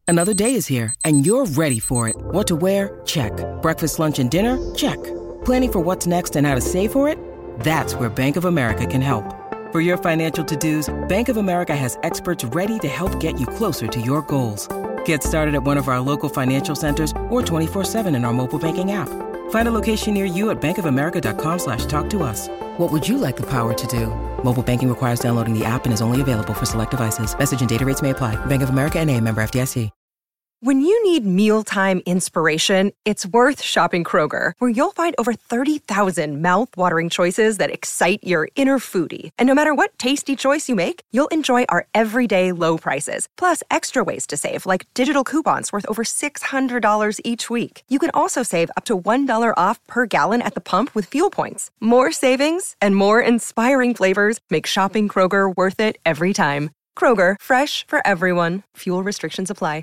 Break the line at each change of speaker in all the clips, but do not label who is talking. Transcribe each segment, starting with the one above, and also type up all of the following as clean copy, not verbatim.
Another day is here, and you're ready for it. What to wear? Check. Breakfast, lunch, and dinner? Check. Planning for what's next and how to save for it? That's where Bank of America can help. For your financial to-dos, Bank of America has experts ready to help get you closer to your goals. Get started at one of our local financial centers or 24/7 in our mobile banking app. Find a location near you at bankofamerica.com/talktous. What would you like the power to do? Mobile banking requires downloading the app and is only available for select devices. Message and data rates may apply. Bank of America N.A., member FDIC.
When you need mealtime inspiration, it's worth shopping Kroger, where you'll find over 30,000 mouth-watering choices that excite your inner foodie. And no matter what tasty choice you make, you'll enjoy our everyday low prices, plus extra ways to save, like digital coupons worth over $600 each week. You can also save up to $1 off per gallon at the pump with fuel points. More savings and more inspiring flavors make shopping Kroger worth it every time. Kroger, fresh for everyone. Fuel restrictions apply.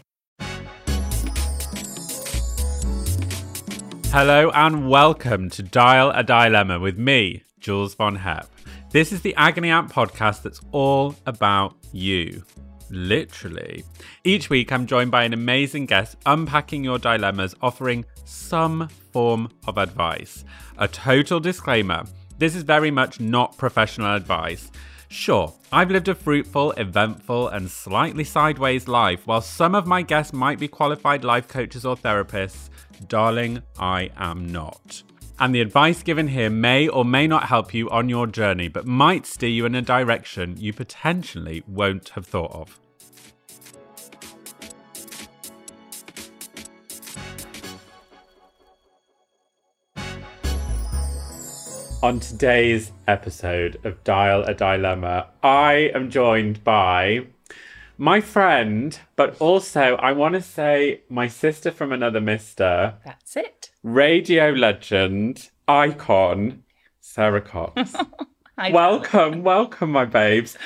Hello and welcome to Dial a Dilemma with me, Jules Von Hep. This is the Agony Aunt podcast that's all about you. Literally. Each week I'm joined by an amazing guest unpacking your dilemmas, offering some form of advice. A total disclaimer, this is very much not professional advice. Sure, I've lived a fruitful, eventful and slightly sideways life. While some of my guests might be qualified life coaches or therapists, darling, I am not. And the advice given here may or may not help you on your journey, but might steer you in a direction you potentially won't have thought of. On today's episode of Dial a Dilemma, I am joined by my friend, but also, I want to say, my sister from another mister.
That's it.
Radio legend, icon, Sarah Cox. Welcome, my babes.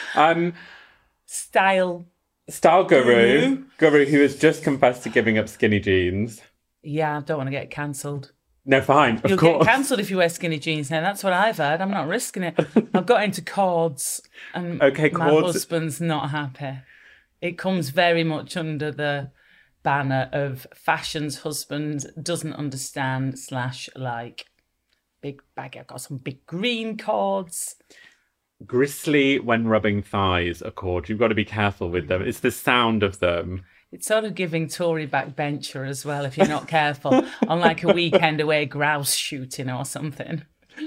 Style
guru who has just confessed to giving up skinny jeans.
Yeah, I don't want to get cancelled.
No, fine, of
You'll
course.
get cancelled if you wear skinny jeans now. That's what I've heard. I'm not risking it. I've got into cords and my husband's not happy. It comes very much under the banner of fashion's husband doesn't understand / like big bag. I've got some big green cords.
Gristly when rubbing thighs are cord. You've got to be careful with them. It's the sound of them.
It's sort of giving Tory backbencher as well if you're not careful on like a weekend away grouse shooting or something.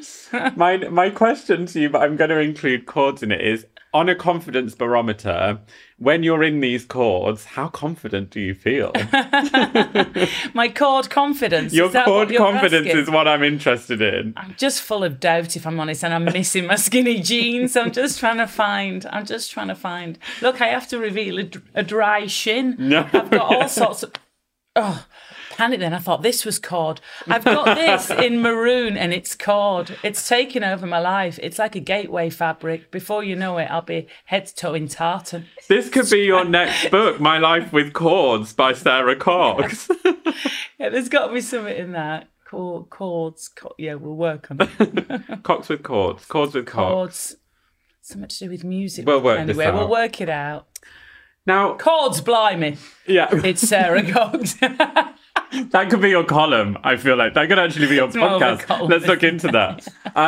My question to you, but I'm going to include cords in it, is on a confidence barometer, when you're in these cords, how confident do you feel?
My cord confidence.
Your cord confidence is what I'm interested in.
I'm just full of doubt, if I'm honest, and I'm missing my skinny jeans. I'm just trying to find. Look, I have to reveal a dry shin.
No.
I've got all sorts of... Oh, panic then. I thought this was cord. I've got this in maroon and it's cord. It's taken over my life. It's like a gateway fabric. Before you know it, I'll be head to toe in tartan.
This could be your next book, My Life with Cords by Sarah Cox.
Yeah, there's got to be something in that. Cords. Yeah, we'll work on it.
Cox with cords. Cords with Cox.
Cords. Something to do with music.
We'll work this out.
We'll work it out.
Now,
cords, blimey.
Yeah.
It's Sarah Cox.
That could be your column, I feel like. That could actually be your podcast. Let's look into that.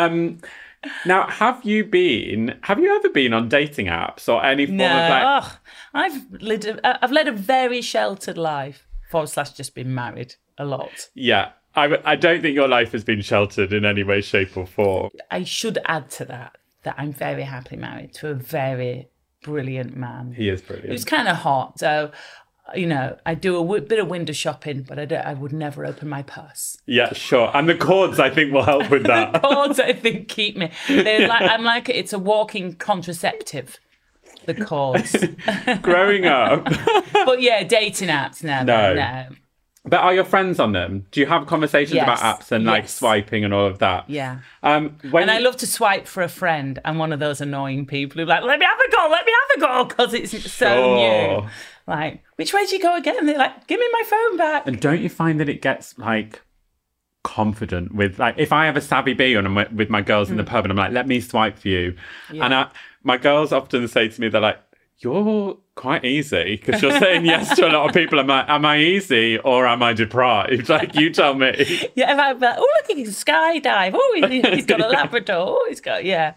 Now, have you ever been on dating apps or any form of like...
I've led a very sheltered life, / just been married a lot.
Yeah. I don't think your life has been sheltered in any way, shape or form.
I should add to that I'm very happily married to a very brilliant man.
He is brilliant.
He's kind of hot, so... You know, I do a bit of window shopping, but I would never open my purse.
Yeah, sure. And the cords, I think, will help with that.
The cords, I think, keep me. It's a walking contraceptive, the cords.
Growing up.
But yeah, dating apps, no.
But are your friends on them? Do you have conversations about apps and like swiping and all of that?
Yeah. And I love to swipe for a friend. I'm one of those annoying people who like, let me have a go, because it's so new. Like, which way do you go again? And they're like, give me my phone back.
And don't you find that it gets like confident with like, if I have a savvy bee and I'm with my girls in the pub and I'm like, let me swipe for you. Yeah. And my girls often say to me, they're like, You're quite easy, because you're saying yes to a lot of people. Am I easy or am I deprived? Like, you tell me.
Yeah, if I'm like, oh, look, he can skydive. Oh, he's got a Labrador. Oh, he's got, yeah.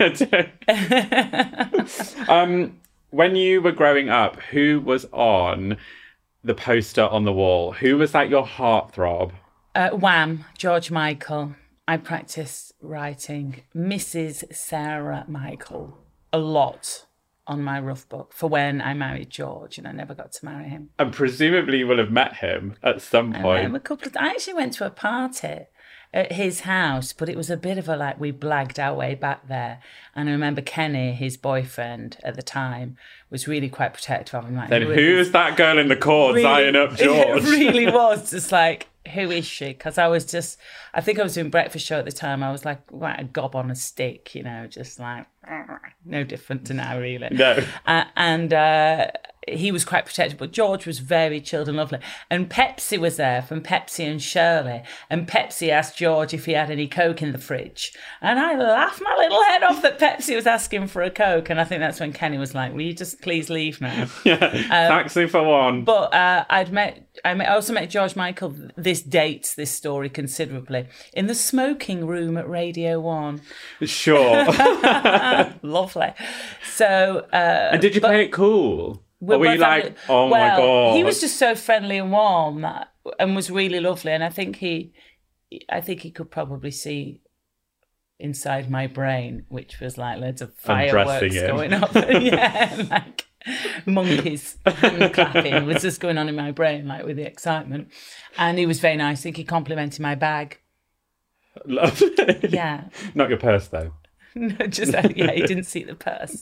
When you were growing up, who was on the poster on the wall? Who was like your heartthrob?
Wham, George Michael. I practiced writing Mrs. Sarah Michael a lot on my rough book for when I married George, and I never got to marry him.
And presumably you will have met him at some point.
I actually went to a party at his house, but it was a bit of a, like, we blagged our way back there. And I remember Kenny, his boyfriend at the time, was really quite protective of him. Like,
then who's that girl in the cords eyeing up George?
It really was just like, who is she? Because I think I was doing breakfast show at the time. I was like a gob on a stick, just like, no different to now, really.
No.
And he was quite protective, but George was very chilled and lovely. And Pepsi was there from Pepsi and Shirley. And Pepsi asked George if he had any Coke in the fridge. And I laughed my little head off that Pepsi was asking for a Coke. And I think that's when Kenny was like, will you just please leave now?
Yeah, taxi for one.
But I also met George Michael. This dates this story considerably in the smoking room at Radio 1.
Sure.
Lovely. So,
and did you play it cool? Or were you like, oh my God?
He was just so friendly and warm and was really lovely. And I think he could probably see inside my brain, which was like loads of fireworks going up. Yeah, like monkeys hand clapping was just going on in my brain, like with the excitement. And he was very nice. I think he complimented my bag.
Lovely.
Yeah.
Not your purse, though.
No, just, yeah, he didn't see the purse.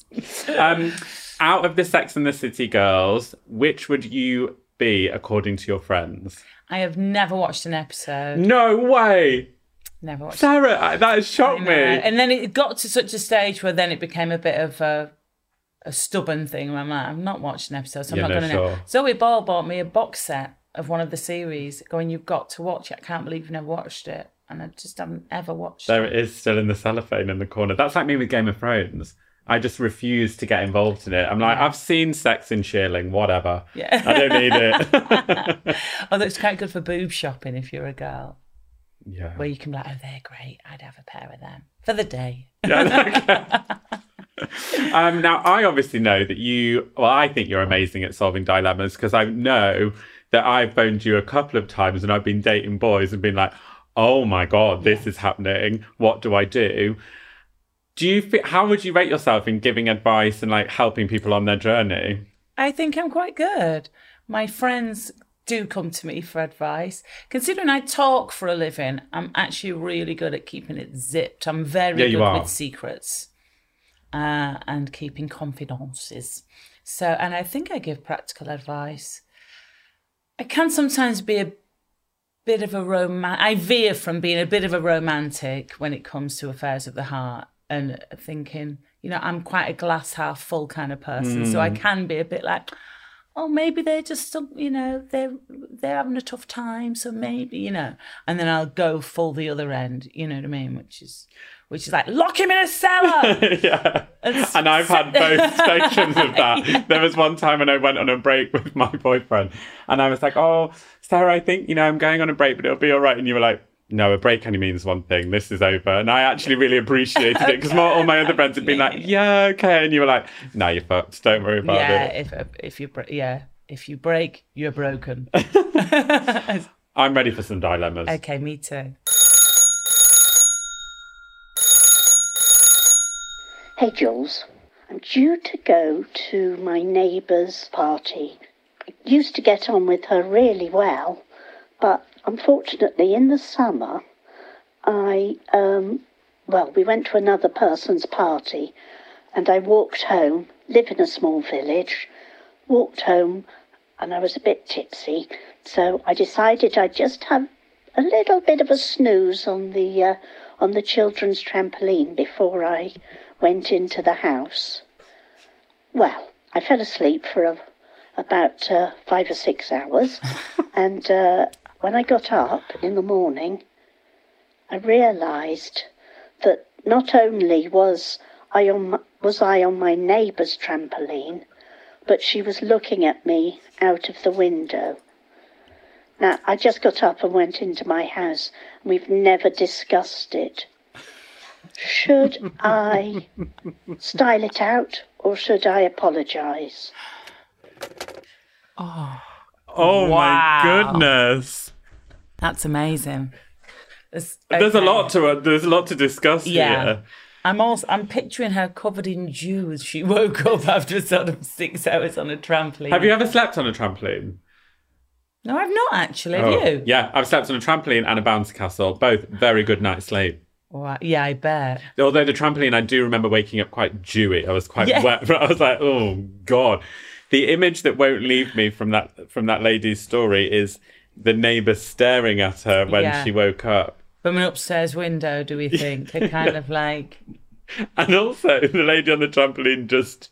Out of the Sex and the City girls, which would you be according to your friends?
I have never watched an episode.
No way!
Never watched
Sarah, that has shocked me.
And then it got to such a stage where then it became a bit of a stubborn thing where I'm like, I've not watched an episode, so I'm not going to know. Zoe Ball bought me a box set of one of the series, going, you've got to watch it. I can't believe you've never watched it. And I just haven't ever watched it.
There it is, still in the cellophane in the corner. That's like me with Game of Thrones. I just refuse to get involved in it. I'm like, I've seen sex in Shearling, whatever. Yeah. I don't need it.
Although it's quite good for boob shopping if you're a girl.
Yeah.
Where you can be like, oh, they're great. I'd have a pair of them for the day.
Yeah, now, I obviously know that I think you're amazing at solving dilemmas, because I know that I've phoned you a couple of times and I've been dating boys and been like, oh my God, this is happening. What do I do? How would you rate yourself in giving advice and like helping people on their journey?
I think I'm quite good. My friends do come to me for advice. Considering I talk for a living, I'm actually really good at keeping it zipped. I'm very good with secrets and keeping confidences. So, and I think I give practical advice. I can sometimes be a bit of a I veer from being a bit of a romantic when it comes to affairs of the heart, and thinking, I'm quite a glass half full kind of person. So I can be a bit like, oh, maybe they're just, they're having a tough time. So maybe, and then I'll go full the other end, you know what I mean? Which is like, lock him in a cellar.
Yeah. And I've had both spectrums of that. Yeah. There was one time when I went on a break with my boyfriend and I was like, oh, Sarah, I think, I'm going on a break, but it'll be all right. And you were like, no, a break only means one thing. This is over. And I actually really appreciated it, because all my other friends had been like, yeah, okay. And you were like, no, you're fucked. Don't worry about it.
If you break, you're broken.
I'm ready for some dilemmas.
Okay, me too.
Hey, Jules. I'm due to go to my neighbour's party. I used to get on with her really well, but unfortunately in the summer, we went to another person's party and I walked home, live in a small village, walked home and I was a bit tipsy. So I decided I'd just have a little bit of a snooze on the children's trampoline before I went into the house. Well, I fell asleep for about 5 or 6 hours, and when I got up in the morning, I realised that not only was I on my neighbour's trampoline, but she was looking at me out of the window. Now, I just got up and went into my house, and we've never discussed it. Should I style it out, or should I apologise?
Oh
Wow.
my goodness.
That's amazing.
There's a lot to discuss here.
I'm picturing her covered in dew as she woke up after sort of 6 hours on a trampoline.
Have you ever slept on a trampoline?
No, I've not actually. Have you?
Yeah, I've slept on a trampoline and a bouncy castle. Both very good night's sleep.
Wow. Yeah, I bet.
Although the trampoline, I do remember waking up quite dewy. I was quite wet. But I was like, oh God. The image that won't leave me from that lady's story is the neighbour staring at her when she woke up.
From an upstairs window, do we think? They're kind of like...
And also the lady on the trampoline just...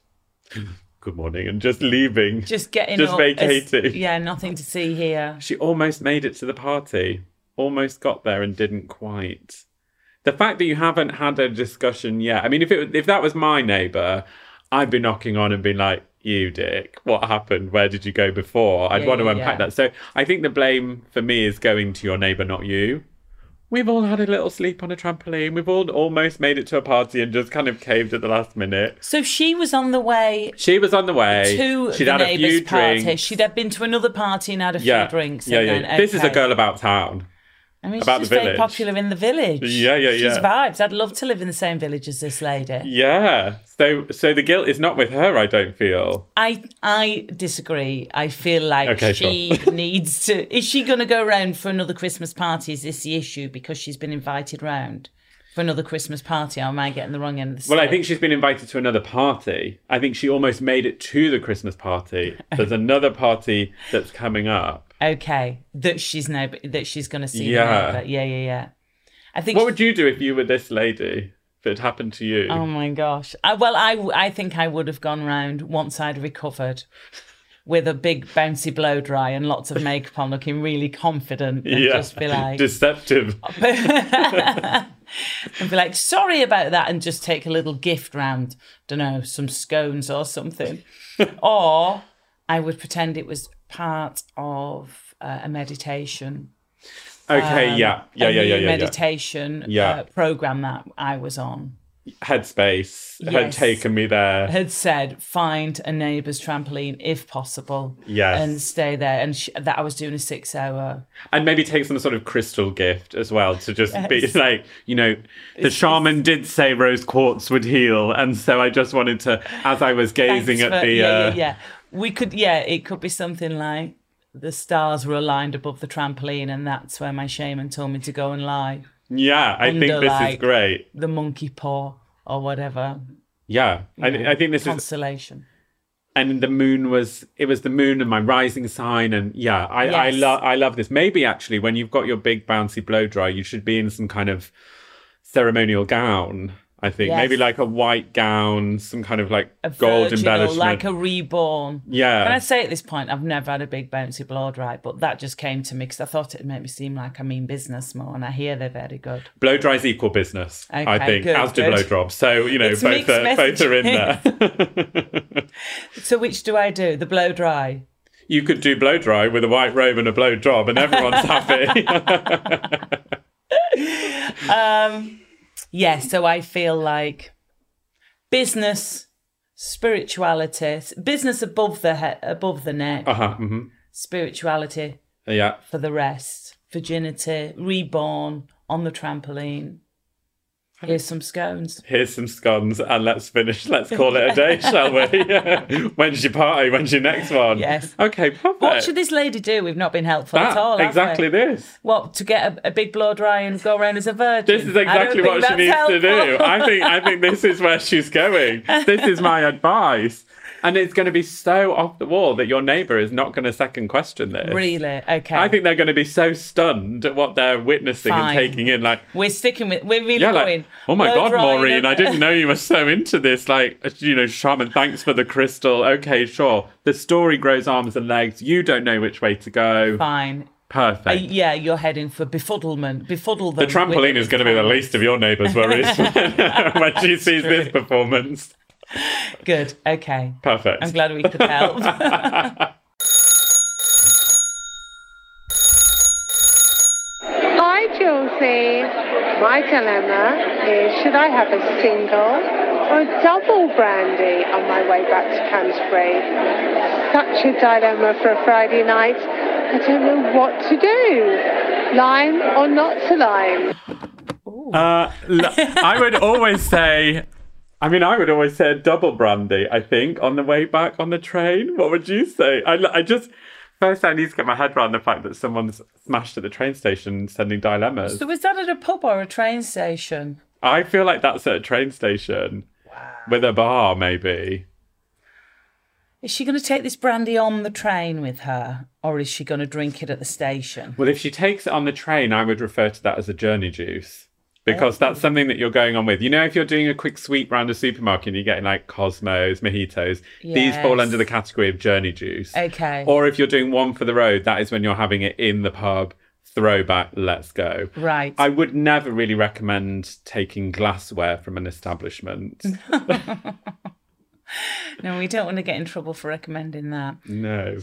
Good morning, and just leaving.
Just getting
just
up.
Vacating.
Nothing to see here.
She almost made it to the party. Almost got there and didn't quite. The fact that you haven't had a discussion yet. I mean, if that was my neighbour, I'd be knocking on and being like, you dick, what happened? Where did you go before? I'd want to unpack that. So I think the blame for me is going to your neighbour, not you. We've all had a little sleep on a trampoline. We've all almost made it to a party and just kind of caved at the last minute.
So she was on the way.
She'd
To
She'd
the
had a few
neighbour's party.
drinks.
She'd have been to another party and had a few drinks.
Yeah. This is a girl about town.
I mean,
about
she's
the
very
village.
popular in the village.
Yeah.
She's vibes. I'd love to live in the same village as this lady.
Yeah. So the guilt is not with her, I don't feel.
I disagree. I feel like she needs to... Is she going to go round for another Christmas party? Is this the issue? Because she's been invited round for another Christmas party? Or am I getting the wrong end of the stick?
Well, I think she's been invited to another party. I think she almost made it to the Christmas party. There's another party that's coming up.
Okay, that she's going to see.
Yeah.
Yeah. I think.
What would you do if you were this lady? If it happened to you?
Oh my gosh! I think I would have gone round once I'd recovered, with a big bouncy blow dry and lots of makeup on, looking really confident, and just be like
deceptive,
and be like, sorry about that, and just take a little gift round. Don't know, some scones or something, or I would pretend it was part of a meditation.
Okay,
meditation program that I was on.
Headspace had taken me there.
Had said, find a neighbour's trampoline if possible.
Yes.
And stay there. And that I was doing a 6 hour.
And maybe take some sort of crystal gift as well to just be like, the shaman did say rose quartz would heal. And so I just wanted to, as I was gazing at the...
We could, it could be something like the stars were aligned above the trampoline and that's where my shaman told me to go and lie.
Yeah, I think this is great.
The monkey paw or whatever.
Yeah, I think this
constellation.
And the moon it was the moon and my rising sign. And I love this. Maybe actually when you've got your big bouncy blow dry, you should be in some kind of ceremonial gown. I think maybe like a white gown, some kind of like gold embellishment.
Like a reborn.
Yeah.
Can I say at this point, I've never had a big bouncy blow dry, but that just came to me because I thought it'd make me seem like I mean business more, and I hear they're very good.
Blow dries equal business,
okay,
I think, as do blow drops. So, both are in there.
So which do I do? The blow dry?
You could do blow dry with a white robe and a blow job and everyone's happy.
So I feel like business, spirituality, business above the neck, spirituality for the rest, virginity, reborn on the trampoline. Here's some scones.
And let's finish. Let's call it a day, shall we? When's your party? When's your next one?
Yes.
Okay, perfect.
What should this lady do? We've not been helpful at all,
exactly this.
What, to get a big blow dry and go around as a virgin?
This is exactly what she needs to do. I think this is where she's going. This is my advice. And it's going to be so off the wall that your neighbour is not going to second question this.
Really? Okay.
I think they're going to be so stunned at what they're witnessing and taking in. Like
we're really going.
Like, oh my God, Maureen, I didn't know you were so into this. Like, shaman, thanks for the crystal. Okay, sure. The story grows arms and legs. You don't know which way to go.
Fine.
Perfect.
You're heading for befuddlement. Befuddle them.
The trampoline is going to be the least of your neighbour's worries when she sees this performance.
Good. Okay.
Perfect.
I'm glad we could help.
Hi, Julesy. My dilemma is, should I have a single or a double brandy on my way back to Canterbury? Such a dilemma for a Friday night. I don't know what to do. Lime or not to lime?
I would always say a double brandy, I think, on the way back on the train. What would you say? First, I need to get my head around the fact that someone's smashed at the train station sending dilemmas.
So was that at a pub or a train station?
I feel like that's at a train station. Wow. With a bar, maybe.
Is she going to take this brandy on the train with her, or is she going to drink it at the station?
Well, if she takes it on the train, I would refer to that as a journey juice. Because that's something that you're going on with. You know, if you're doing a quick sweep round a supermarket and you're getting like Cosmos, mojitos, these fall under the category of journey juice.
Okay.
Or if you're doing one for the road, that is when you're having it in the pub, throwback, let's go.
Right.
I would never really recommend taking glassware from an establishment.
No, we don't want to get in trouble for recommending that.
No.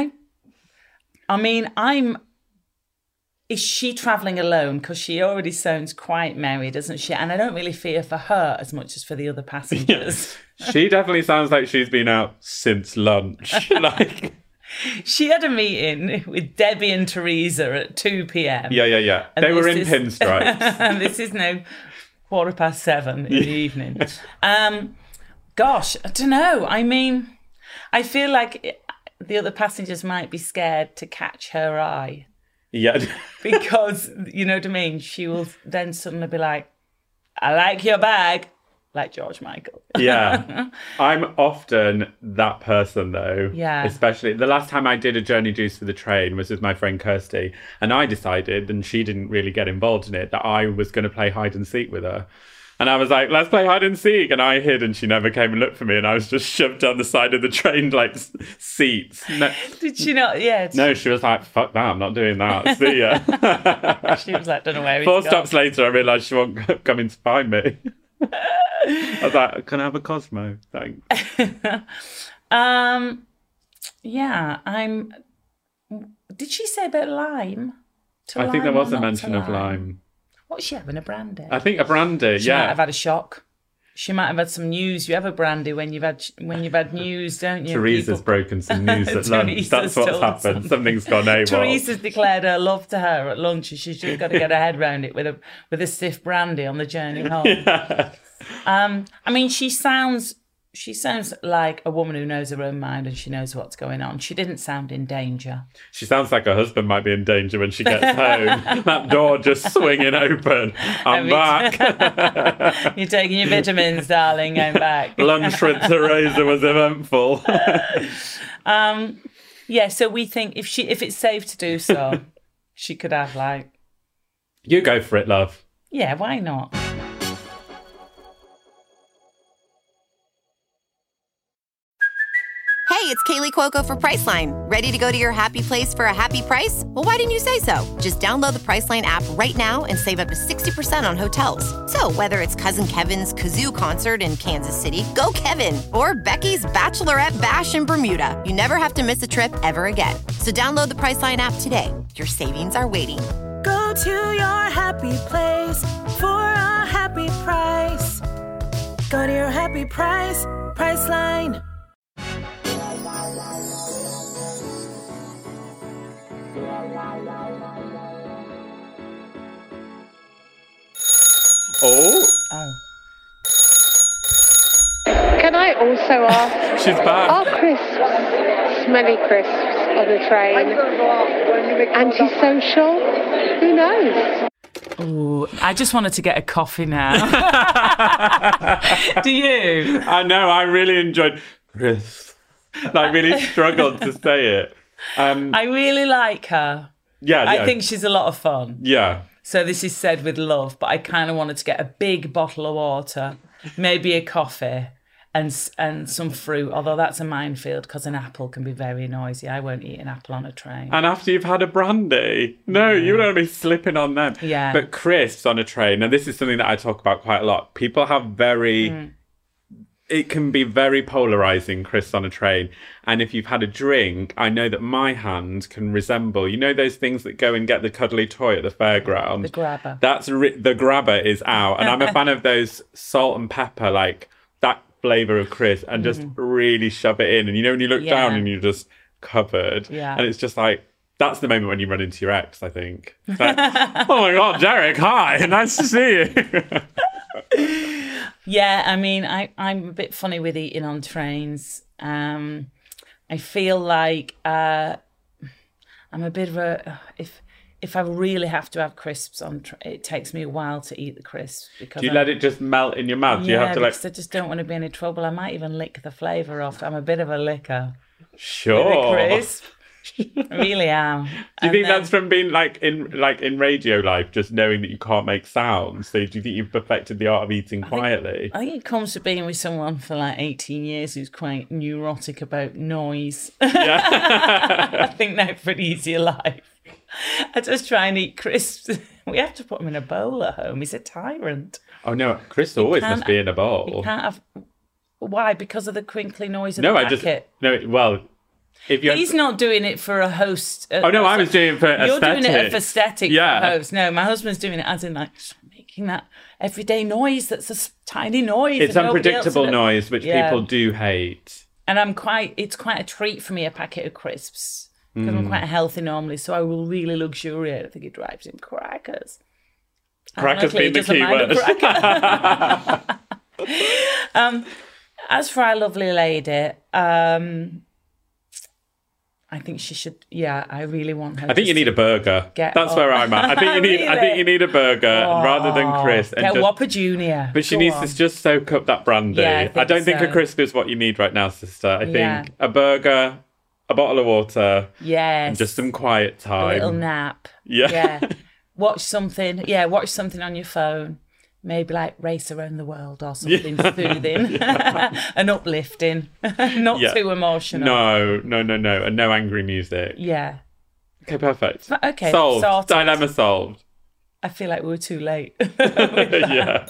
Is she travelling alone? Because she already sounds quite merry, doesn't she? And I don't really fear for her as much as for the other passengers.
Yeah. She definitely sounds like she's been out since lunch.
She had a meeting with Debbie and Teresa at 2 p.m.
Yeah. They were in pinstripes.
And this is now 7:15 in the evening. Gosh, I don't know. I mean, I feel like the other passengers might be scared to catch her eye.
Yeah.
Because, you know what I mean? She will then suddenly be like, I like your bag. Like George Michael.
Yeah. I'm often that person, though.
Yeah.
Especially the last time I did a journey juice for the train was with my friend Kirsty. And I decided, and she didn't really get involved in it, that I was going to play hide and seek with her. And I was like, let's play hide and seek. And I hid and she never came and looked for me. And I was just shoved down the side of the train, like seats. No,
did she not? Yeah.
No, she was like, fuck that, I'm not doing that. See ya.
She was like, don't know where he's
4 stops later, I realised she wasn't coming to find me. I was like, can I have a Cosmo? Thanks.
Yeah, Did she say about lime?
I think there was a mention of lime.
What's she having, a brandy?
I think a brandy,
She might have had a shock. She might have had some news. You have a brandy when you've had news, don't you?
Teresa's broken some news at lunch. That's what's happened. Something's gone AWOL.
Teresa's declared her love to her at lunch, and she's just got to get her head around it with a stiff brandy on the journey home. Yeah. I mean, she sounds like a woman who knows her own mind and she knows what's going on. She didn't sound in danger.
She sounds like her husband might be in danger when she gets home. That door just swinging open. I'm back.
You're taking your vitamins, darling. I'm back.
Lunch with Teresa was eventful.
Yeah, so we think if it's safe to do so, she could have
You go for it, love.
Yeah, why not?
Hey, it's Kaylee Cuoco for Priceline. Ready to go to your happy place for a happy price? Well, why didn't you say so? Just download the Priceline app right now and save up to 60% on hotels. So whether it's Cousin Kevin's Kazoo Concert in Kansas City, go Kevin, or Becky's Bachelorette Bash in Bermuda, you never have to miss a trip ever again. So download the Priceline app today. Your savings are waiting.
Go to your happy place for a happy price. Go to your happy price, Priceline.
Oh.
Can I also ask?
She's back.
Are crisps, smelly crisps on the train, antisocial? Who knows?
Ooh, I just wanted to get a coffee now. Do you?
I know, I really enjoyed crisps. I really struggled to say it.
I really like her.
Yeah.
I think she's a lot of fun.
Yeah.
So this is said with love, but I kind of wanted to get a big bottle of water, maybe a coffee, and some fruit, although that's a minefield because an apple can be very noisy. I won't eat an apple on a train.
And after you've had a brandy. No, you don't want to be slipping on them.
Yeah.
But crisps on a train, and this is something that I talk about quite a lot. People have very it can be very polarising, crisps on a train. And if you've had a drink, I know that my hand can resemble, you know those things that go and get the cuddly toy at the fairground?
The grabber.
The grabber is out. And I'm a fan of those salt and pepper, like that flavour of crisp, and just really shove it in. And you know when you look down and you're just covered.
Yeah.
And it's just like, that's the moment when you run into your ex, I think. It's like, oh my God, Derek, hi, nice to see you.
Yeah, I mean, I'm a bit funny with eating on trains. I feel like I'm a bit of a... If I really have to have crisps on, it takes me a while to eat the crisps. Because
do you let it just melt in your mouth?
Yeah,
do you have to
because I just don't want to be in any trouble. I might even lick the flavour off. I'm a bit of a licker.
Sure.
With a crisp. I really am.
Do you think that's from being in radio life, just knowing that you can't make sounds? So do you think you've perfected the art of eating quietly?
I think it comes to being with someone for like 18 years who's quite neurotic about noise. Yeah. I think now for an easier life. I just try and eat crisps. We have to put him in a bowl at home. He's a tyrant.
Oh no, crisps always must be in a bowl.
You can't have... Why? Because of the crinkly noise of the packet? He's not doing it for a host.
I was doing it for aesthetic.
You're doing it for aesthetic for a host. No, my husband's doing it as in like making that everyday noise that's a tiny noise.
It's unpredictable noise, which people do hate.
And it's quite a treat for me, a packet of crisps, because I'm quite healthy normally, so I will really luxuriate. I think it drives him crackers.
Crackers being the key word.
As for our lovely lady, I think she should. Yeah, I really want her.
I think you need a burger. That's where I'm at. I think you need a burger rather than crisp.
Get Whopper Junior.
But she needs to just soak up that brandy.
Yeah,
I don't think a crisp is what you need right now, sister. I think a burger, a bottle of water, and just some quiet time.
A little nap.
Yeah.
Watch something. Yeah, watch something on your phone. Maybe like Race Around the World or something soothing and uplifting, not too emotional.
No, and no angry music.
Yeah.
Okay, perfect.
Okay,
solved.
Sorted.
Dilemma solved.
I feel like we were too late.
Yeah.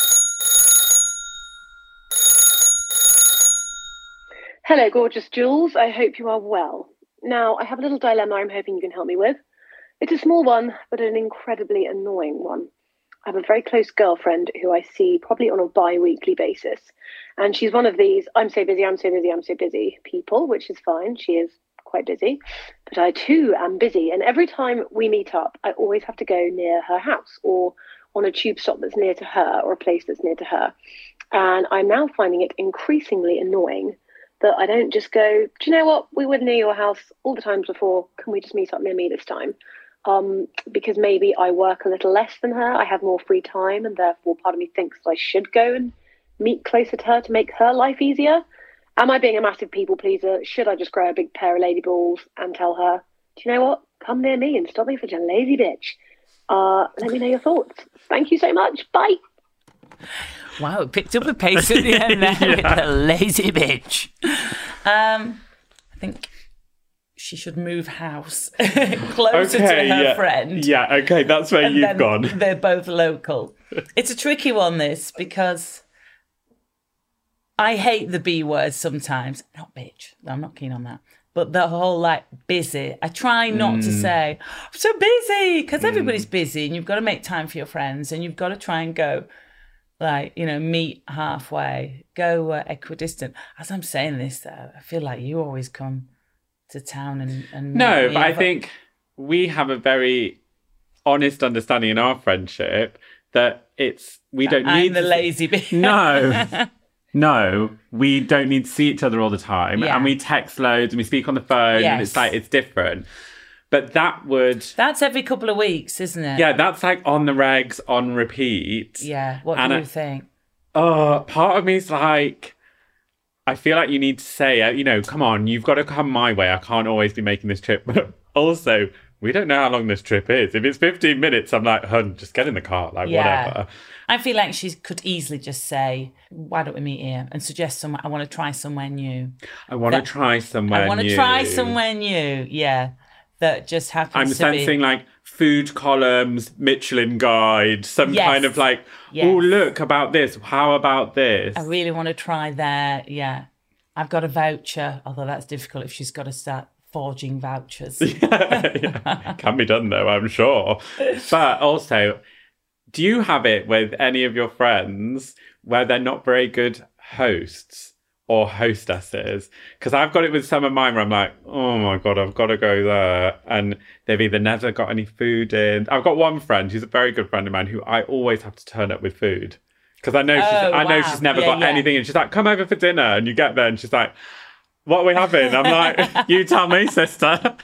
Hello, gorgeous Jules. I hope you are well. Now, I have a little dilemma I'm hoping you can help me with. It's a small one, but an incredibly annoying one. I have a very close girlfriend who I see probably on a bi-weekly basis. And she's one of these, I'm so busy people, which is fine. She is quite busy. But I too am busy. And every time we meet up, I always have to go near her house or on a tube stop that's near to her or a place that's near to her. And I'm now finding it increasingly annoying that I don't just go, do you know what? We were near your house all the times before. Can we just meet up near me this time? Because maybe I work a little less than her, I have more free time, and therefore part of me thinks I should go and meet closer to her to make her life easier. Am I being a massive people pleaser? Should I just grow a big pair of lady balls and tell her, do you know what? Come near me and stop being such a lazy bitch. Let me know your thoughts. Thank you so much. Bye.
Wow, it picked up the pace at the end there with the lazy bitch. I think she should move house closer to her friend.
Yeah, okay, that's where you've gone.
They're both local. It's a tricky one, this, because I hate the B word sometimes. Not bitch. I'm not keen on that. But the whole, like, busy. I try not to say, I'm so busy, because everybody's busy, and you've got to make time for your friends, and you've got to try and go, like, you know, meet halfway, go equidistant. As I'm saying this, though, I feel like you always come to town and
no, but I think we have a very honest understanding in our friendship that we don't need
I'm the lazy bitch.
No, we don't need to see each other all the time, and we text loads and we speak on the phone, and it's like it's different. But that's
every couple of weeks, isn't it?
Yeah, that's like on the regs, on repeat.
Yeah, what do you think?
Part of me is like, I feel like you need to say, you know, come on, you've got to come my way. I can't always be making this trip. But also, we don't know how long this trip is. If it's 15 minutes, I'm like, hun, just get in the car, like whatever.
I feel like she could easily just say, why don't we meet here? And suggest somewhere, I want to try somewhere new.
I want to try somewhere new.
Yeah. that just happens
I'm
to
sensing
be...
like food columns, Michelin guide, some kind of like, oh, look about this. How about this?
I really want to try there. Yeah. I've got a voucher, although that's difficult if she's got to start forging vouchers.
Yeah. Can be done though, I'm sure. But also, do you have it with any of your friends where they're not very good hosts or hostesses? Because I've got it with some of mine where I'm like, oh my God, I've got to go there. And they've either never got any food in. I've got one friend who's a very good friend of mine who I always have to turn up with food. Because I know she's never got anything. And she's like, come over for dinner. And you get there and she's like, what are we having? I'm like, you tell me, sister.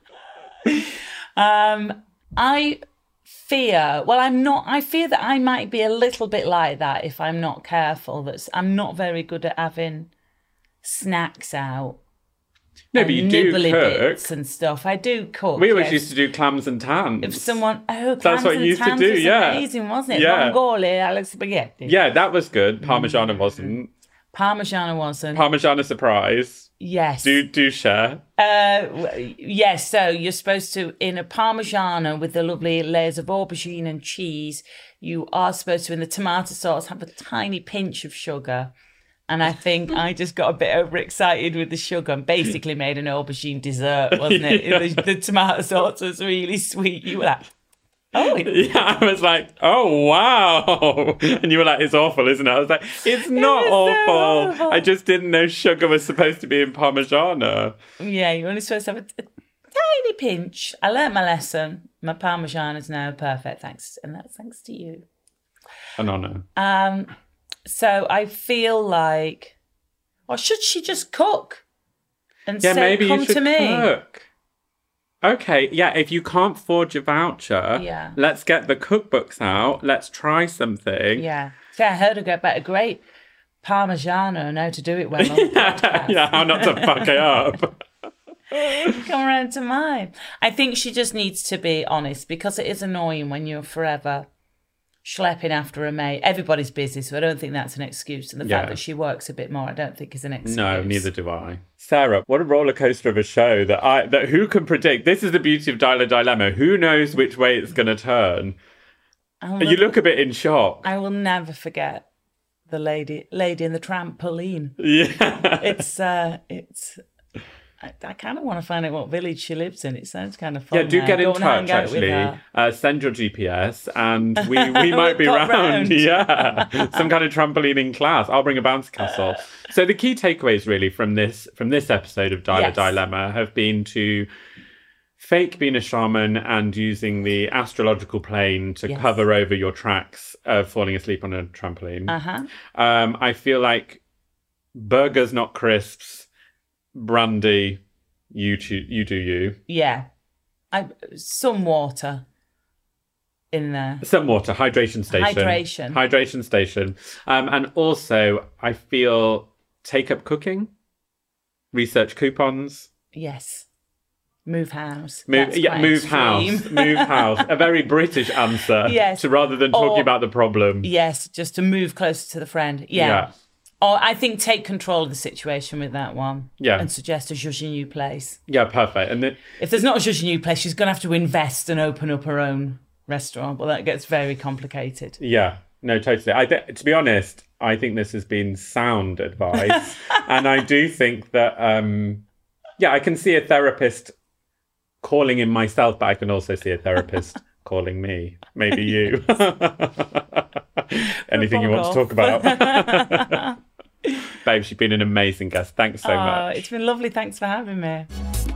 I fear that I might be a little bit like that if I'm not careful. I'm not very good at having snacks out.
No, but you do cook.
Bits and stuff. I do cook.
We always used to do clams and tans.
If someone, clams
that's what you used to do,
yeah. Amazing, wasn't it?
Yeah.
Vongole alla spaghetti.
Yeah, that was good. Parmigiana wasn't. Parmigiana surprise.
Yes.
Do share.
Yes, so you're supposed to, in a Parmigiana with the lovely layers of aubergine and cheese, you are supposed to, in the tomato sauce, have a tiny pinch of sugar. And I think I just got a bit overexcited with the sugar and basically made an aubergine dessert, wasn't it? Yeah. The tomato sauce was really sweet. You were like, oh.
Yeah, I was like, oh, wow. And you were like, it's awful, isn't it? I was like, it's not awful. So awful. I just didn't know sugar was supposed to be in Parmigiana.
Yeah, you're only supposed to have a tiny pinch. I learnt my lesson. My Parmigiana is now perfect, thanks. And that's thanks to you.
An honour.
So I feel like, or should she just cook and
say, maybe
come
you should
to me?
Cook. Okay, yeah, if you can't forge a voucher, let's get the cookbooks out. Let's try something.
Yeah. So I heard about a great Parmigiana and how to do it well on the podcast.
Yeah, how not to fuck it up.
Come around to mine. I think she just needs to be honest, because it is annoying when you're forever schlepping after a mate. Everybody's busy, so I don't think that's an excuse. And the fact that she works a bit more, I don't think is an excuse.
No, neither do I. Sarah, what a roller coaster of a show that who can predict? This is the beauty of Dial a Dilemma. Who knows which way it's going to turn? You look a bit in shock.
I will never forget the lady in the trampoline.
Yeah,
it's. I kind of want to find out what village she lives in. It sounds kind of fun.
Yeah, do get in touch, actually. Send your GPS and we might be round. Yeah, some kind of trampolining class. I'll bring a bouncy castle. So the key takeaways really from this episode of Dial a Dilemma have been to fake being a shaman and using the astrological plane to cover over your tracks of falling asleep on a trampoline. I feel like burgers, not crisps. Brandy, you do you.
Yeah. Some water in there.
Some water, hydration station. And also, I feel take up cooking, research coupons.
Yes. Move house.
Move house. A very British answer.
Yes.
To rather than talking about the problem.
Yes, just to move closer to the friend. Yeah. Or I think take control of the situation with that one.
Yeah.
And suggest a zhuzh new place.
Yeah, perfect. And
if there's not a zhuzh new place, she's going to have to invest and open up her own restaurant. But that gets very complicated.
Yeah. No, totally. To be honest, I think this has been sound advice. And I do think that, I can see a therapist calling in myself, but I can also see a therapist calling me. Maybe you. Anything you want to talk about? Babe, you've been an amazing guest. Thanks so much.
It's been lovely. Thanks for having me.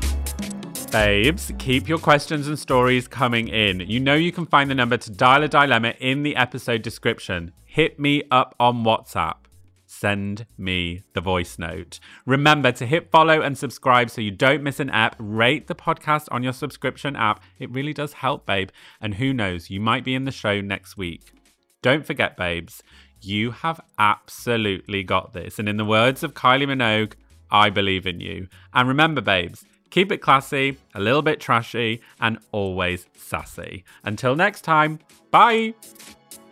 Babes, keep your questions and stories coming in. You know you can find the number to Dial a Dilemma in the episode description. Hit me up on WhatsApp. Send me the voice note. Remember to hit follow and subscribe so you don't miss an ep. Rate the podcast on your subscription app. It really does help, babe. And who knows, you might be in the show next week. Don't forget, babes, you have absolutely got this. And in the words of Kylie Minogue, I believe in you. And remember, babes, keep it classy, a little bit trashy, and always sassy. Until next time, bye.